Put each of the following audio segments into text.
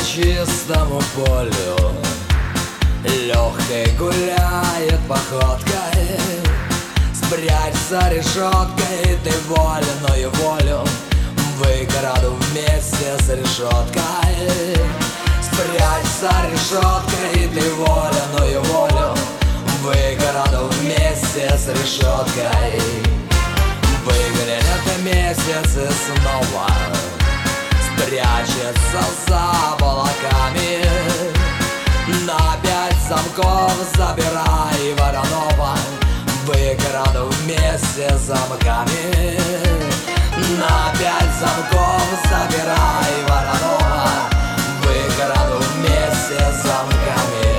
чистому полю легкой гуляет походкой. Спрячь за решеткой, ты вольную волю в городу вместе с решеткой. Спрячь за решеткой, ты вольную волю в городу вместе с решеткой. Выглянет месяц и снова спрячется за облаками. На 5 замков забирай Воронова в городу вместе с замками. На 5 замков забирай Воронова в городу вместе с замками.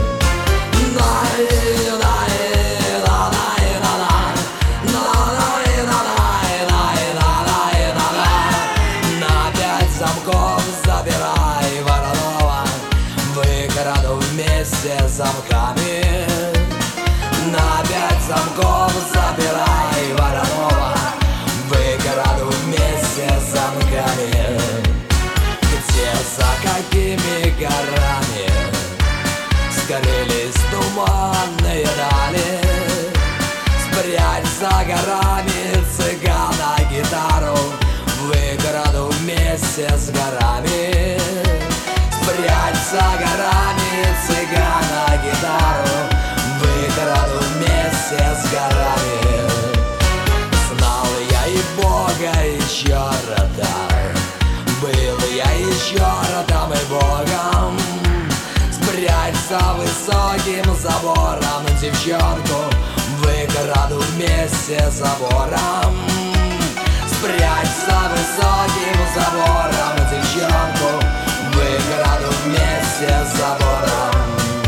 Забирай Воронова в городу вместе с замками. На 5 замков забирай Воронова в городу вместе с замками. Где, за какими горами скрылись туманные дали? Спрячь за горами цыгана гитару в городу вместе с горами. Спрячь за горами цыгана гитару в городу вместе с горами. Знал я и Бога, и черта, был я и чертом, и Богом. Спрячь за высоким забором девчонку в городу вместе с забором. Спрячь за высоким забором девчонку в городу вместе с забором.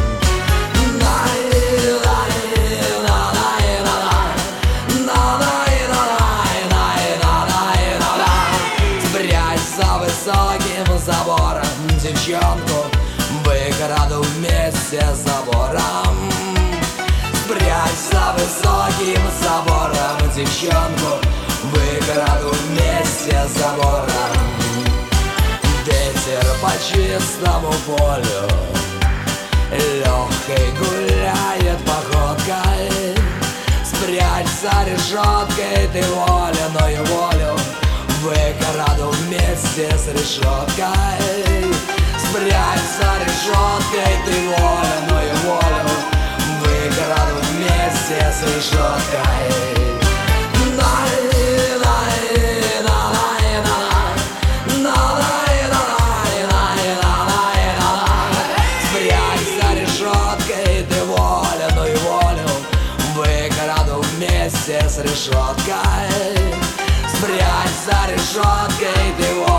Спрячь за высоким забором девчонку в городу вместе с забором. Спрячь за высоким забором девчонку в городу вместе с забором. Ветер по чистому полю легкой гуляет походкой. Спрячь за решеткой, ты вольную волю в городу вместе с решеткой. Спрячь за решеткой, ты вольную волю в городу вместе с решеткой. Вместе с решеткой. Спрячь за решеткой, ты